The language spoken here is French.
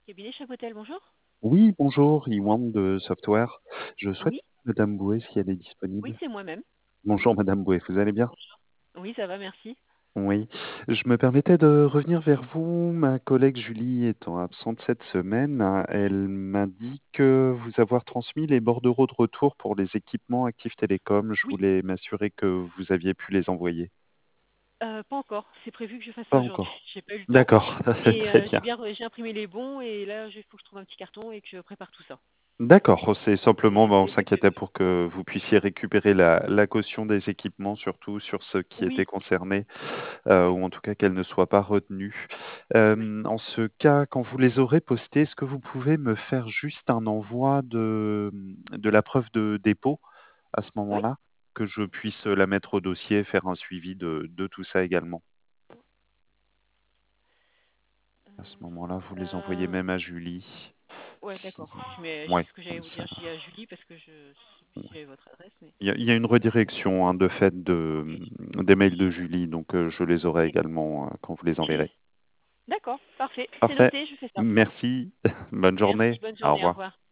Cabinet Chapotel, bonjour. Oui, bonjour, Iwan de Software. Je souhaite Oui, Madame Bouet si elle est oui, disponible. c'est moi-même. Bonjour Madame Bouet, vous allez bien? Oui, ça va, merci. Oui, je me permettais de revenir vers vous. Ma collègue Julie étant absente cette semaine, elle m'a dit que vous avoir transmis les bordereaux de retour pour les équipements Active Télécom. Je Oui, voulais m'assurer que vous aviez pu les envoyer. pas encore. C'est prévu que je fasse Pas ça aujourd'hui. encore. J'ai pas eu le temps. D'accord, Mais très j'ai bien. bien, j'ai imprimé les bons et là, il faut que je trouve un petit carton et que je prépare tout ça. D'accord, c'est simplement, on C'est prévu. s'inquiétait pour que vous puissiez récupérer la caution des équipements, surtout sur ceux qui étaient Oui, concernés. oui, Ou en tout cas qu'elle ne soit pas retenue. oui, En ce cas, quand vous les aurez postés, est-ce que vous pouvez me faire juste un envoi de la preuve de dépôt à ce oui. moment-là? Que je puisse la mettre au dossier, faire un suivi de tout ça également. À ce moment-là, vous les envoyez Euh, même à Julie. ouais, Si... d'accord. C'est Ouais, ce que j'allais comme vous ça. dire. Je dis à Julie parce que je sais plus si j'avais votre adresse, mais Il y a une redirection hein, de fait ok, des mails de Julie, donc je les aurai d'accord. également quand vous les enverrez. D'accord, parfait. C'est Parfait. noté, je fais ça. Merci. Bonne Merci, journée. bonne Au journée, au revoir. revoir.